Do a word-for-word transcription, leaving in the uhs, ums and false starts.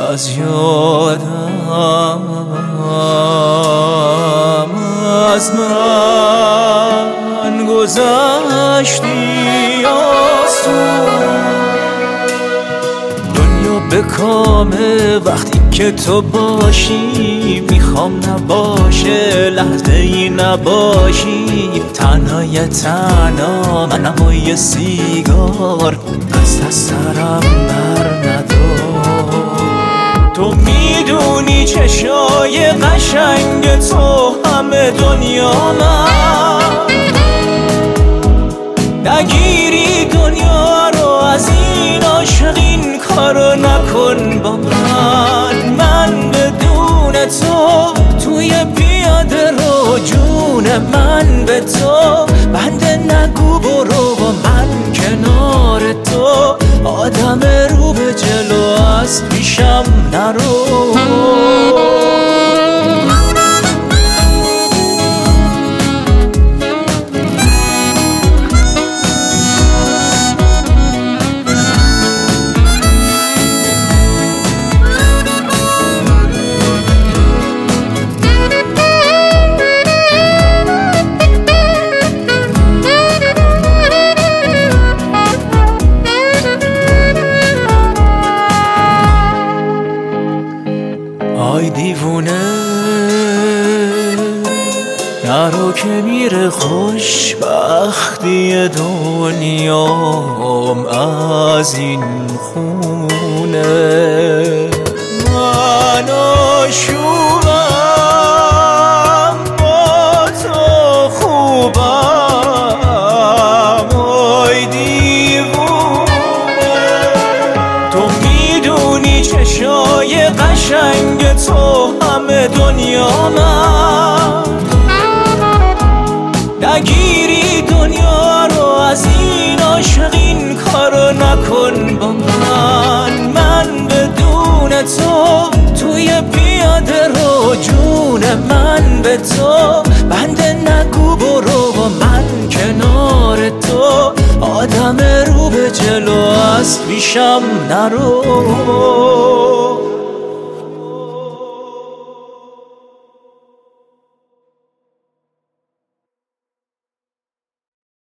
از یادم از من گذشتی آسون. دنیا به کامه وقتی که تو باشی، میخوام نباشه لحظه ای نباشی. تنهای تنها منم و یه سیگار از دست سرم بر ندار. تو میدونی چشای قشنگ تو همه دنیا من، نگیری دنیا رو از این عاشق، این کارو نکن با من. من بدون تو توی پیاده رو، جون من به تو بنده نگو برو با من کنار تو. آدم رو به جلو از پیشم نرو. آی دیوونه نرو که میره خوشبختی دنیام از این خونه. من آشوبم با تو خوبم. آی دیوونه تو میدونی چشای قشنگ تو همه دنیا من، نگیری دنیا رو از این عاشق، این کارو نکن با من. من بدون تو توی پیاده رو، جون من به تو بنده نگو برو با من کنار تو. آدم رو به جلو از پیشم نرو.